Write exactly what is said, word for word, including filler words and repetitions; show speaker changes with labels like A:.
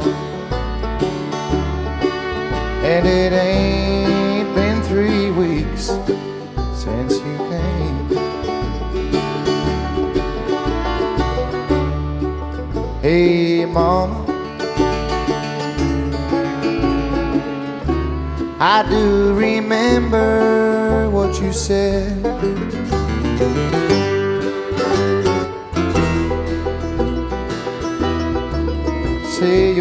A: and it ain't been three weeks since you came. Hey, Mama, I do remember what you said. Say